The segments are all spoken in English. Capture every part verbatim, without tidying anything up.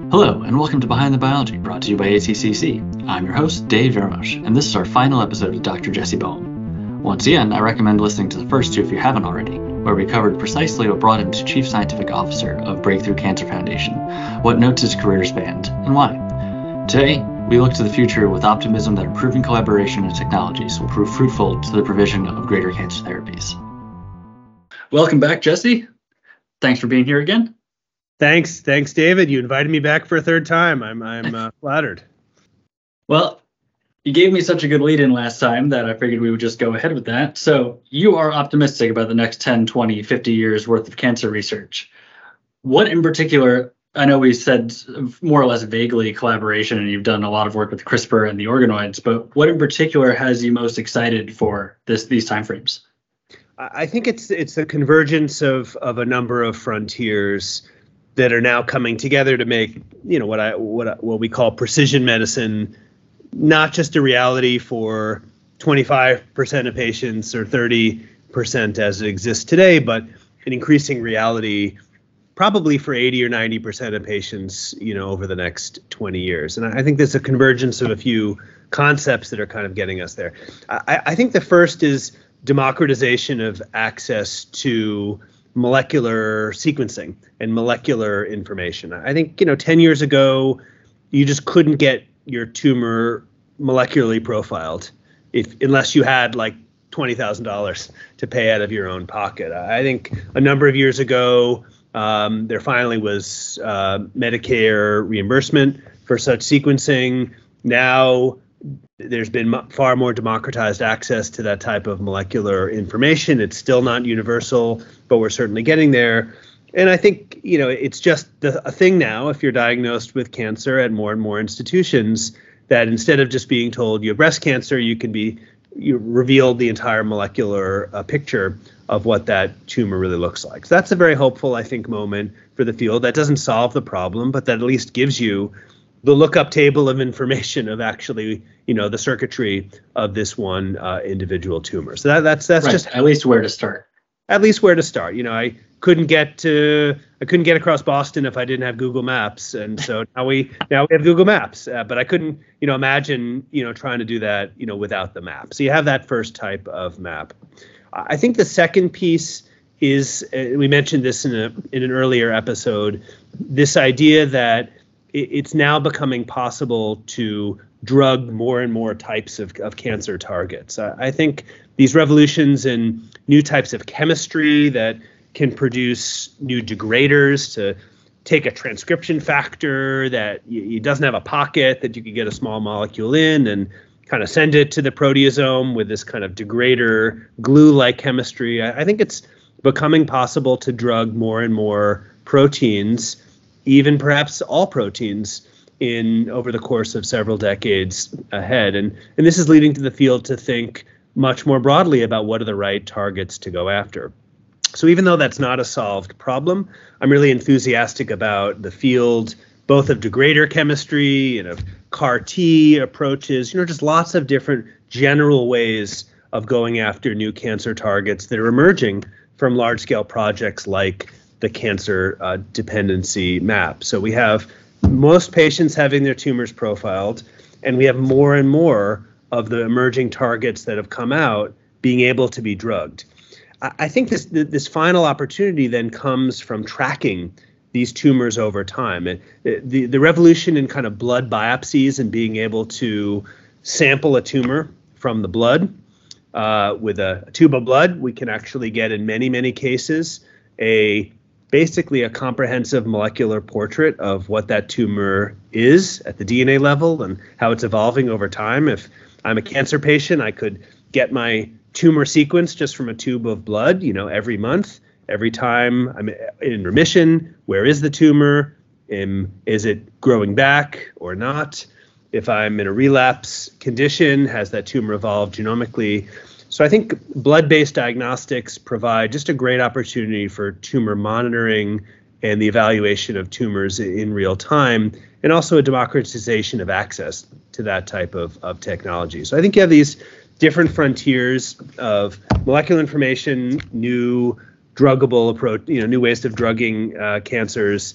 Hello, and welcome to Behind the Biology, brought to you by A T C C. I'm your host, Dave Yermush, and this is our final episode with Doctor Jesse Boehm. Once again, I recommend listening to the first two if you haven't already, where we covered precisely what brought him to Chief Scientific Officer of Breakthrough Cancer Foundation, what notes his career spanned, and why. Today, we look to the future with optimism that improving collaboration and technologies will prove fruitful to the provision of greater cancer therapies. Welcome back, Jesse. Thanks for being here again. Thanks, thanks, David. You invited me back for a third time. I'm, I'm uh, flattered. Well, you gave me such a good lead-in last time that I figured we would just go ahead with that. So you are optimistic about the next ten, twenty, fifty years worth of cancer research. What in particular, I know we said more or less vaguely collaboration, and you've done a lot of work with CRISPR and the organoids, but what in particular has you most excited for this these timeframes? I think it's it's a convergence of of a number of frontiers that are now coming together to make, you know, what I what I, what we call precision medicine, not just a reality for twenty-five percent of patients or thirty percent as it exists today, but an increasing reality probably for eighty or ninety percent of patients, you know, over the next twenty years. And I think there's a convergence of a few concepts that are kind of getting us there. I, I think the first is democratization of access to molecular sequencing and molecular information. I think, you know, ten years ago, you just couldn't get your tumor molecularly profiled if unless you had like twenty thousand dollars to pay out of your own pocket. I think a number of years ago, um, there finally was uh, Medicare reimbursement for such sequencing. Now, there's been far more democratized access to that type of molecular information. It's still not universal, but we're certainly getting there. And I think, you know, it's just a thing now, if you're diagnosed with cancer at more and more institutions, that instead of just being told you have breast cancer, you can be you revealed the entire molecular uh, picture of what that tumor really looks like. So that's a very hopeful, I think, moment for the field. That doesn't solve the problem, but that at least gives you the lookup table of information of actually, you know, the circuitry of this one uh, individual tumor. So that, that's that's right. just At least where to start. At least where to start. You know, I couldn't get to I couldn't get across Boston if I didn't have Google Maps, and so now we now we have Google Maps. Uh, but I couldn't, you know, imagine, you know, trying to do that, you know, without the map. So you have that first type of map. I think the second piece is, uh, we mentioned this in a in an earlier episode, this idea that it's now becoming possible to drug more and more types of, of cancer targets. I, I think these revolutions in new types of chemistry that can produce new degraders to take a transcription factor that y- doesn't have a pocket that you could get a small molecule in and kind of send it to the proteasome with this kind of degrader glue-like chemistry. I, I think it's becoming possible to drug more and more proteins, even perhaps all proteins, in over the course of several decades ahead. And, and this is leading to the field to think much more broadly about what are the right targets to go after. So even though that's not a solved problem, I'm really enthusiastic about the field, both of degrader chemistry and of C A R T approaches, you know, just lots of different general ways of going after new cancer targets that are emerging from large-scale projects like the cancer uh, dependency map. So we have most patients having their tumors profiled, and we have more and more of the emerging targets that have come out being able to be drugged. I, I think this this final opportunity then comes from tracking these tumors over time. And the, the revolution in kind of blood biopsies and being able to sample a tumor from the blood uh, with a, a tube of blood, we can actually get in many, many cases a basically a comprehensive molecular portrait of what that tumor is at the D N A level and how it's evolving over time. If I'm a cancer patient, I could get my tumor sequence just from a tube of blood, you know, every month, every time I'm in remission. Where is the tumor? Um, is it growing back or not? If I'm in a relapse condition, has that tumor evolved genomically? So I think blood-based diagnostics provide just a great opportunity for tumor monitoring and the evaluation of tumors in real time, and also a democratization of access to that type of, of technology. So I think you have these different frontiers of molecular information, new druggable approach, you know, new ways of drugging uh, cancers,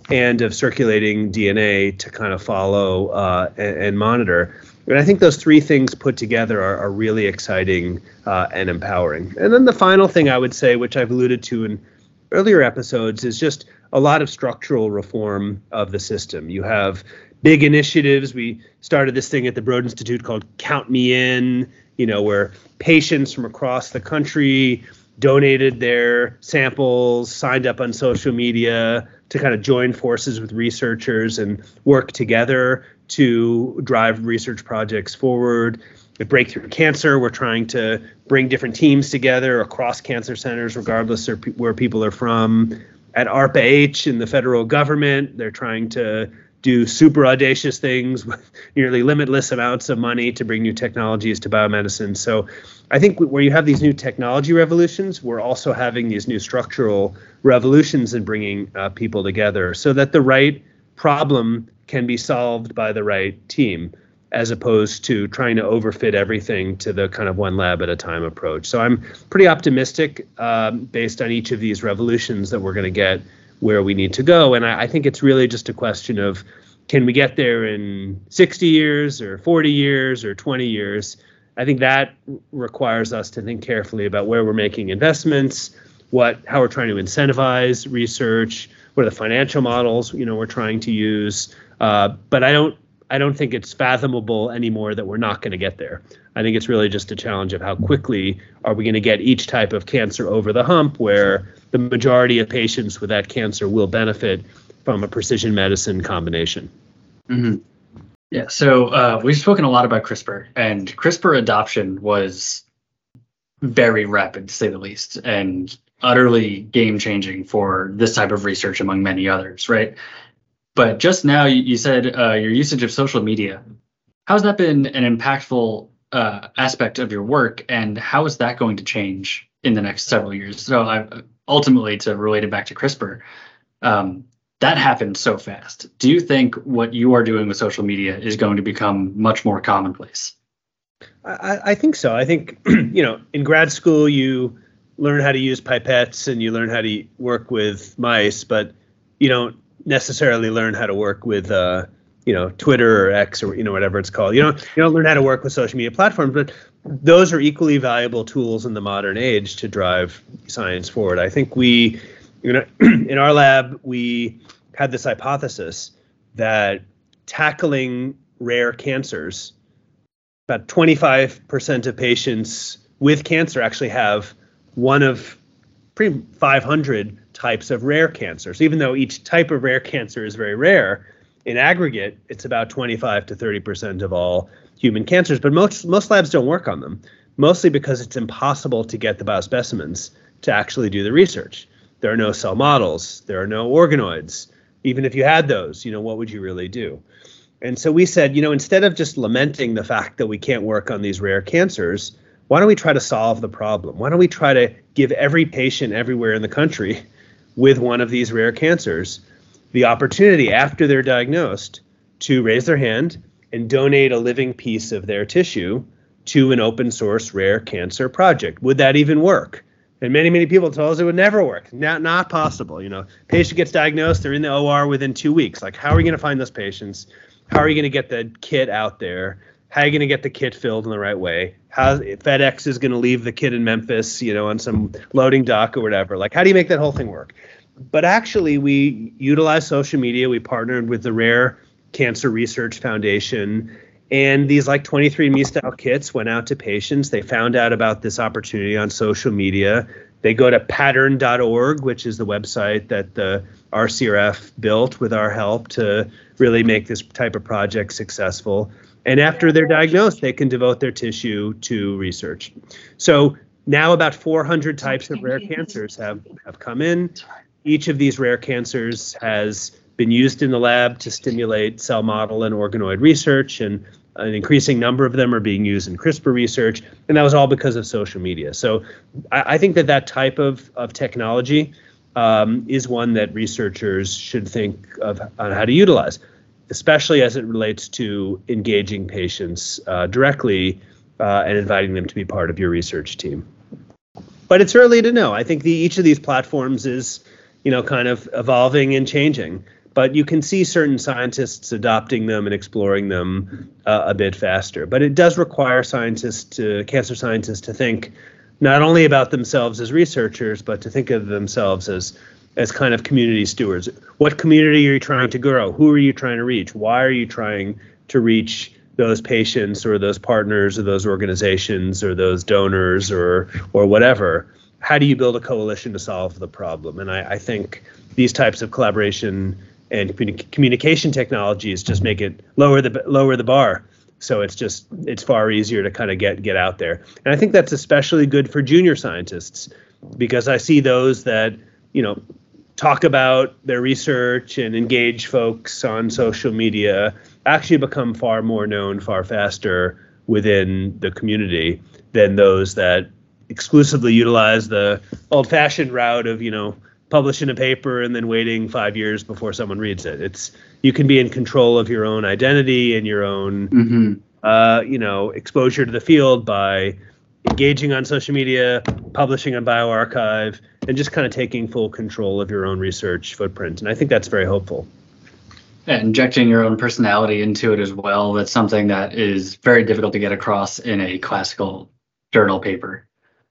and of circulating D N A to kind of follow uh, and, and monitor. And I think those three things put together are, are really exciting uh, and empowering. And then the final thing I would say, which I've alluded to in earlier episodes, is just a lot of structural reform of the system. You have big initiatives. We started this thing at the Broad Institute called Count Me In, you know, where patients from across the country donated their samples, signed up on social media to kind of join forces with researchers and work together to drive research projects forward. At Breakthrough Cancer, we're trying to bring different teams together across cancer centers, regardless of where people are from. At ARPA-H in the federal government, they're trying to do super audacious things with nearly limitless amounts of money to bring new technologies to biomedicine. So I think where you have these new technology revolutions, we're also having these new structural revolutions in bringing uh, people together so that the right problem can be solved by the right team, as opposed to trying to overfit everything to the kind of one lab at a time approach. So I'm pretty optimistic um, based on each of these revolutions that we're going to get where we need to go. And I, I think it's really just a question of, can we get there in sixty years or forty years or twenty years? I think that requires us to think carefully about where we're making investments, what, how we're trying to incentivize research, what are the financial models, you know, we're trying to use. Uh, but I don't, I don't think it's fathomable anymore that we're not going to get there. I think it's really just a challenge of how quickly are we going to get each type of cancer over the hump where the majority of patients with that cancer will benefit from a precision medicine combination. Mm-hmm. Yeah, so uh, we've spoken a lot about CRISPR, and CRISPR adoption was very rapid, to say the least, and utterly game-changing for this type of research, among many others, right? But just now, you, you said uh, your usage of social media. How's that been an impactful uh, aspect of your work, and how is that going to change in the next several years? So I, ultimately, to relate it back to CRISPR, um, that happened so fast. Do you think what you are doing with social media is going to become much more commonplace? I, I think so. I think, you know, in grad school, you learn how to use pipettes and you learn how to work with mice, but you don't necessarily learn how to work with, uh, you know, Twitter or X or, you know, whatever it's called. You don't, you don't learn how to work with social media platforms, but those are equally valuable tools in the modern age to drive science forward. I think we, you know, in our lab, we had this hypothesis that tackling rare cancers, about twenty-five percent of patients with cancer actually have one of pretty five hundred types of rare cancers. Even though each type of rare cancer is very rare, in aggregate, it's about twenty-five to thirty percent of all human cancers. But most most labs don't work on them, mostly because it's impossible to get the biospecimens to actually do the research. There are no cell models. There are no organoids. Even if you had those, you know, what would you really do? And so we said, you know, instead of just lamenting the fact that we can't work on these rare cancers, why don't we try to solve the problem? Why don't we try to give every patient everywhere in the country with one of these rare cancers the opportunity after they're diagnosed to raise their hand and donate a living piece of their tissue to an open source rare cancer project? Would that even work? And many, many people told us it would never work. Not, not possible. You know, patient gets diagnosed, they're in the O R within two weeks. Like, how are you going to find those patients? How are you going to get the kit out there? How are you going to get the kit filled in the right way? How FedEx is going to leave the kit in Memphis, you know, on some loading dock or whatever. Like, how do you make that whole thing work? But actually, we utilized social media. We partnered with the Rare Cancer Research Foundation. And these like twenty-three and me style kits went out to patients. They found out about this opportunity on social media. They go to pattern dot org, which is the website that the R C R F built with our help to really make this type of project successful. And after they're diagnosed, they can devote their tissue to research. So now about four hundred types of rare cancers have, have come in. Each of these rare cancers has been used in the lab to stimulate cell model and organoid research, and an increasing number of them are being used in CRISPR research, and that was all because of social media. So I, I think that that type of, of technology um, is one that researchers should think of on how to utilize, especially as it relates to engaging patients uh, directly uh, and inviting them to be part of your research team. But it's early to know. I think the, each of these platforms is, you know, kind of evolving and changing. but you can see certain scientists adopting them and exploring them uh, a bit faster. But it does require scientists, to, cancer scientists, to think not only about themselves as researchers, but to think of themselves as as kind of community stewards. What community are you trying to grow? Who are you trying to reach? Why are you trying to reach those patients or those partners or those organizations or those donors or or whatever? How do you build a coalition to solve the problem? And I, I think these types of collaboration and communi- communication technologies just make it lower the lower the bar. So it's just it's far easier to kind of get get out there. And I think that's especially good for junior scientists, because I see those that, you know, talk about their research and engage folks on social media actually become far more known far faster within the community than those that exclusively utilize the old-fashioned route of, you know, publishing a paper and then waiting five years before someone reads it. It's you can be in control of your own identity and your own, mm-hmm. uh, you know, exposure to the field by engaging on social media, publishing on bioRxiv, and just kind of taking full control of your own research footprint. And I think that's very hopeful. Yeah, injecting your own personality into it as well. That's something that is very difficult to get across in a classical journal paper,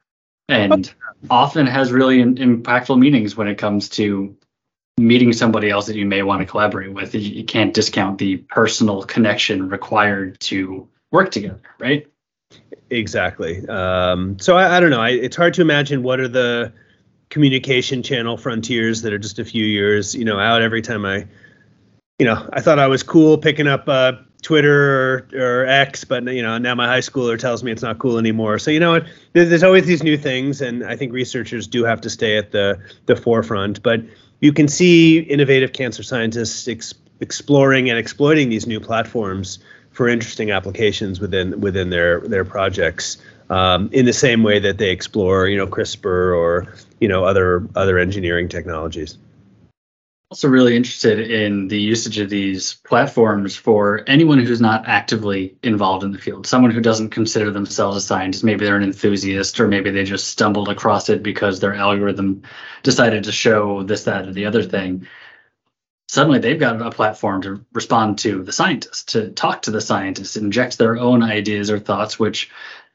and often has really in, impactful meanings when it comes to meeting somebody else that you may want to collaborate with. You, you can't discount the personal connection required to work together, right? Exactly. Um, so I, I don't know. I, it's hard to imagine what are the communication channel frontiers that are just a few years, you know, out. Every time I, you know, I thought I was cool picking up uh, Twitter or, or X, but you know, now my high schooler tells me it's not cool anymore. So you know what? There's always these new things, and I think researchers do have to stay at the the forefront. But you can see innovative cancer scientists ex- exploring and exploiting these new platforms for interesting applications within within their their projects, um, in the same way that they explore, you know, CRISPR or, you know, other other engineering technologies. Also really interested in the usage of these platforms for anyone who's not actively involved in the field, someone who doesn't consider themselves a scientist. Maybe they're an enthusiast, or maybe they just stumbled across it because their algorithm decided to show this, that, or the other thing. Suddenly they've got a platform to respond to the scientists, to talk to the scientists, inject their own ideas or thoughts, which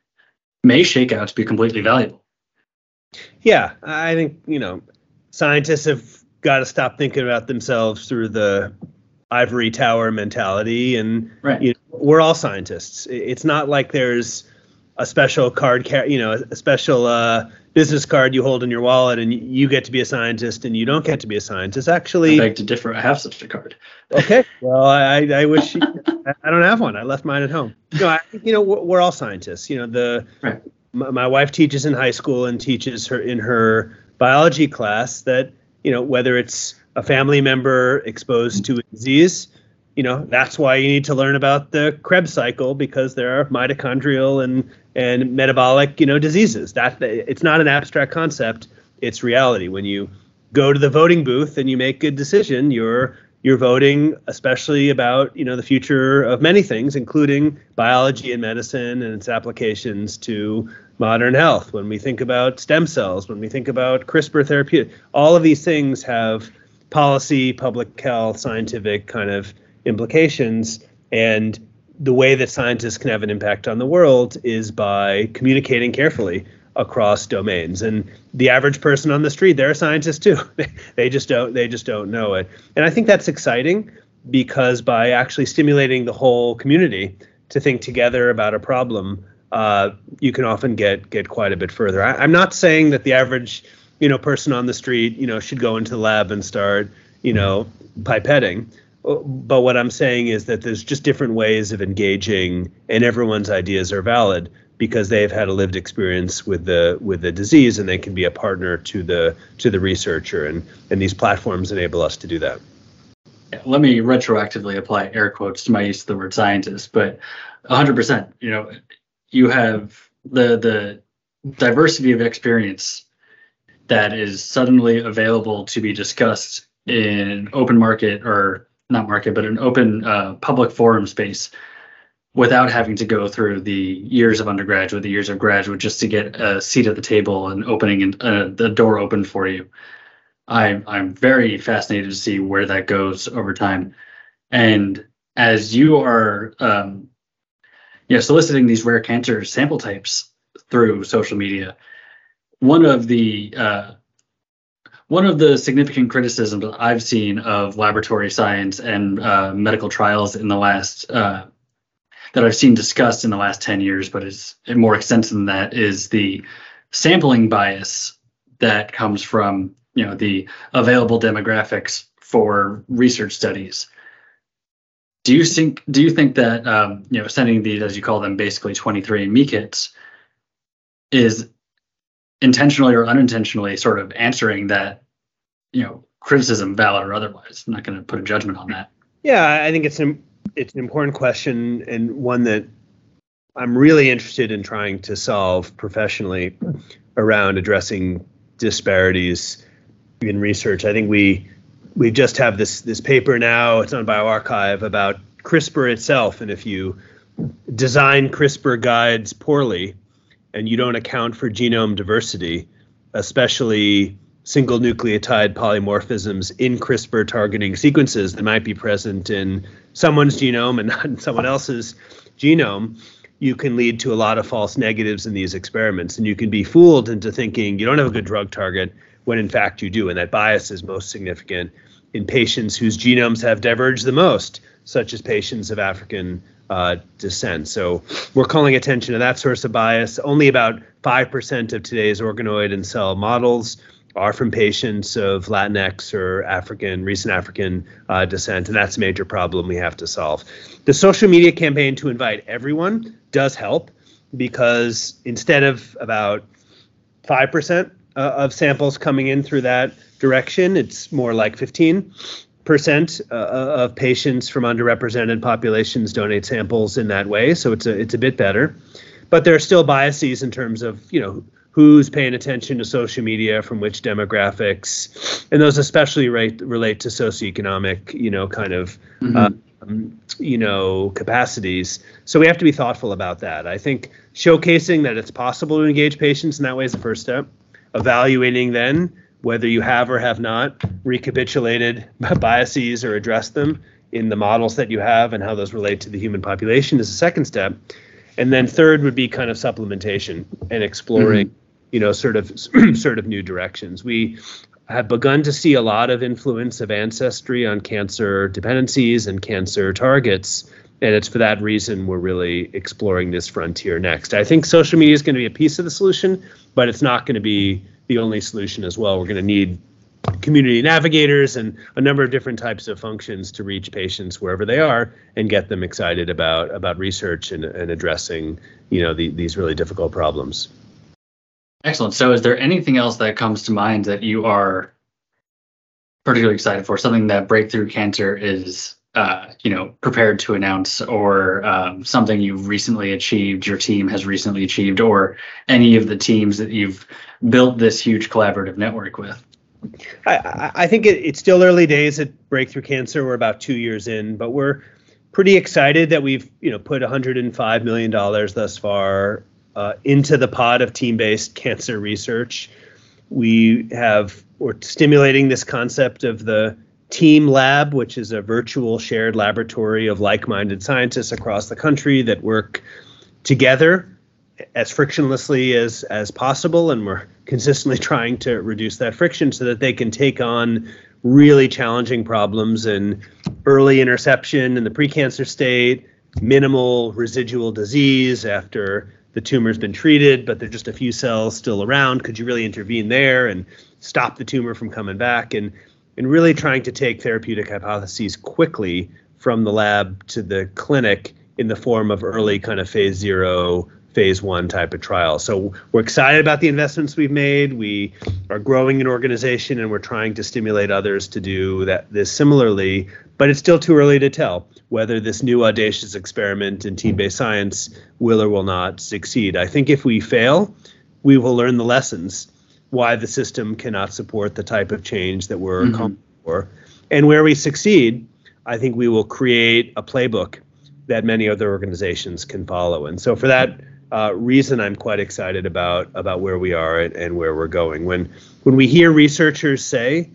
may shake out to be completely valuable. Yeah, I think, you know, scientists have got to stop thinking about themselves through the ivory tower mentality. And right. you know, we're all scientists. It's not like there's a special card, you know, a special uh, business card you hold in your wallet and you get to be a scientist and you don't get to be a scientist. Actually, I beg to differ. I have such a card. Okay. Well, I, I wish you, I don't have one. I left mine at home. No, I think, you know, we're, we're all scientists. You know, the right. my, my wife teaches in high school and teaches her in her biology class that, you know, whether it's a family member exposed to a disease, you know, that's why you need to learn about the Krebs cycle, because there are mitochondrial and and metabolic, you know, diseases. That it's not an abstract concept; it's reality. When you go to the voting booth and you make a decision, you're you're voting, especially about, you know, the future of many things, including biology and medicine and its applications to modern health. When we think about stem cells, when we think about CRISPR therapeutic, all of these things have policy, public health, scientific kind of implications. And the way that scientists can have an impact on the world is by communicating carefully across domains. And the average person on the street, they're a scientist too. they just don't they just don't know it. And I think that's exciting, because by actually stimulating the whole community to think together about a problem, uh, you can often get get quite a bit further. I, I'm not saying that the average, you know, person on the street, you know, should go into the lab and start, you know, pipetting. But what I'm saying is that there's just different ways of engaging, and everyone's ideas are valid because they've had a lived experience with the with the disease, and they can be a partner to the to the researcher, and and these platforms enable us to do that. Yeah, let me retroactively apply air quotes to my use of the word scientist, but one hundred percent, you know, you have the the diversity of experience that is suddenly available to be discussed in open market, or not market, but an open uh, public forum space, without having to go through the years of undergraduate, the years of graduate, just to get a seat at the table and opening and uh, the door open for you. I, I'm very fascinated to see where that goes over time. And as you are, um, you know, soliciting these rare cancer sample types through social media, one of the uh, one of the significant criticisms I've seen of laboratory science and uh, medical trials in the last uh, that I've seen discussed in the last ten years, but is more extensive than that, is the sampling bias that comes from, you know, the available demographics for research studies. Do you think do you think that um, you know, sending these, as you call them, basically twenty-three and me kits is intentionally or unintentionally sort of answering that, you know, criticism, valid or otherwise? I'm not going to put a judgment on that. Yeah, I think it's an it's an important question, and one that I'm really interested in trying to solve professionally around addressing disparities in research. I think we we just have this this paper now, it's on bioRxiv, about CRISPR itself, and if you design CRISPR guides poorly and you don't account for genome diversity, especially single nucleotide polymorphisms in CRISPR targeting sequences that might be present in someone's genome and not in someone else's genome, you can lead to a lot of false negatives in these experiments. And you can be fooled into thinking you don't have a good drug target when in fact you do. And that bias is most significant in patients whose genomes have diverged the most, such as patients of African uh, descent. So we're calling attention to that source of bias. Only about five percent of today's organoid and cell models are from patients of Latinx or African, recent African uh, descent, and that's a major problem we have to solve. The social media campaign to invite everyone does help, because instead of about five percent uh, of samples coming in through that direction, it's more like fifteen percent uh, of patients from underrepresented populations donate samples in that way, so it's a it's a bit better. But there are still biases in terms of, you know, who's paying attention to social media from which demographics, and those especially rate, relate to socioeconomic, you know, kind of, mm-hmm. um, you know, capacities. So we have to be thoughtful about that. I think showcasing that it's possible to engage patients in that way is the first step. Evaluating then whether you have or have not recapitulated biases or addressed them in the models that you have and how those relate to the human population is the second step. And then third would be kind of supplementation and exploring, mm-hmm. you know, sort of sort of new directions. We have begun to see a lot of influence of ancestry on cancer dependencies and cancer targets. And it's for that reason we're really exploring this frontier next. I think social media is going to be a piece of the solution, but it's not going to be the only solution as well. We're going to need community navigators and a number of different types of functions to reach patients wherever they are and get them excited about about research and, and addressing, you know, the, these really difficult problems. Excellent. So is there anything else that comes to mind that you are particularly excited for, something that Breakthrough Cancer is, uh, you know, prepared to announce, or um, something you've recently achieved, your team has recently achieved, or any of the teams that you've built this huge collaborative network with? I, I think it, it's still early days at Breakthrough Cancer. We're about two years in, but we're pretty excited that we've, you know, put one hundred five million dollars thus far uh, into the pot of team-based cancer research. We have, we're stimulating this concept of the Team Lab, which is a virtual shared laboratory of like-minded scientists across the country that work together as frictionlessly as as possible, and we're consistently trying to reduce that friction so that they can take on really challenging problems in early interception in the precancer state, minimal residual disease after the tumor's been treated, but there's just a few cells still around. Could you really intervene there and stop the tumor from coming back? And and really trying to take therapeutic hypotheses quickly from the lab to the clinic in the form of early kind of phase zero, phase one type of trial. So we're excited about the investments we've made. We are growing an organization and we're trying to stimulate others to do that this similarly, but it's still too early to tell whether this new audacious experiment in team-based science will or will not succeed. I think if we fail, we will learn the lessons why the system cannot support the type of change that we're mm-hmm. calling for. And where we succeed, I think we will create a playbook that many other organizations can follow. And so for that uh, reason, I'm quite excited about about where we are and, and where we're going. When when we hear researchers say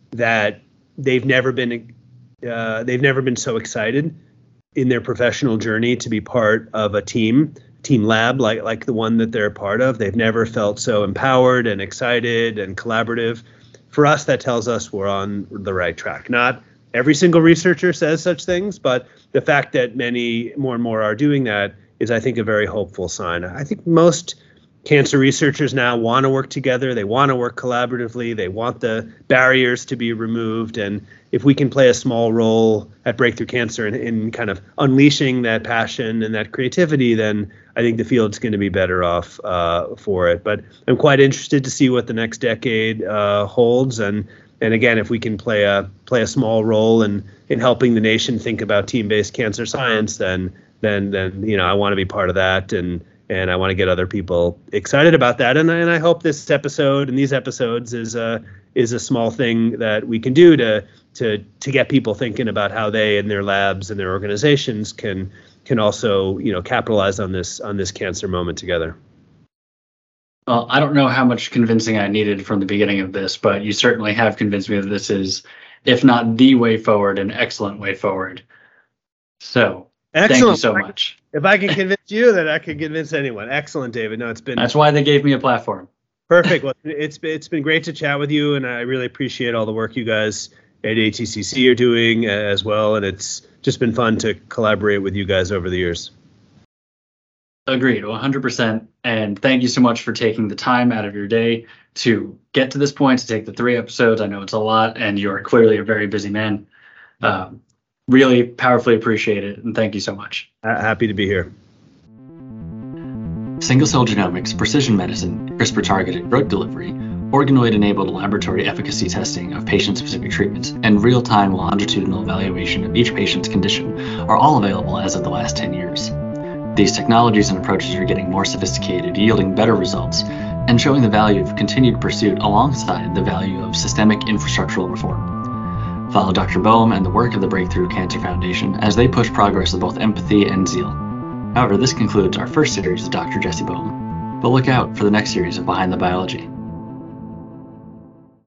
that they've never been uh, they've never been so excited in their professional journey to be part of a team team lab like like the one that they're a part of. They've never felt so empowered and excited and collaborative. For us, that tells us we're on the right track. Not every single researcher says such things, but the fact that many more and more are doing that is, I think, a very hopeful sign. I think most cancer researchers now want to work together. They want to work collaboratively. They want the barriers to be removed. And if we can play a small role at Breakthrough Cancer in, in kind of unleashing that passion and that creativity, then I think the field's going to be better off uh, for it. But I'm quite interested to see what the next decade uh, holds. And and again, if we can play a play a small role in in helping the nation think about team-based cancer science, then then then you know I want to be part of that. And And I want to get other people excited about that. And, and I hope this episode and these episodes is a, is a small thing that we can do to, to, to get people thinking about how they and their labs and their organizations can, can also, you know, capitalize on this, on this cancer moment together. Well, I don't know how much convincing I needed from the beginning of this, but you certainly have convinced me that this is, if not the way forward, an excellent way forward. So excellent. Thank you so much. If I can convince you, then I can convince anyone. Excellent, David. No, it's been. That's why they gave me a platform. Perfect. Well, it's it's been great to chat with you, and I really appreciate all the work you guys at A T C C are doing as well. And it's just been fun to collaborate with you guys over the years. Agreed, one hundred percent. And thank you so much for taking the time out of your day to get to this point, to take the three episodes. I know it's a lot, and you're clearly a very busy man. Um, Really powerfully appreciate it, and thank you so much. Uh, happy to be here. Single-cell genomics, precision medicine, CRISPR-targeted drug delivery, organoid-enabled laboratory efficacy testing of patient-specific treatments, and real-time longitudinal evaluation of each patient's condition are all available as of the last ten years. These technologies and approaches are getting more sophisticated, yielding better results, and showing the value of continued pursuit alongside the value of systemic infrastructural reform. Follow Doctor Boehm and the work of the Breakthrough Cancer Foundation as they push progress with both empathy and zeal. However, this concludes our first series of Doctor Jesse Boehm, but look out for the next series of Behind the Biology.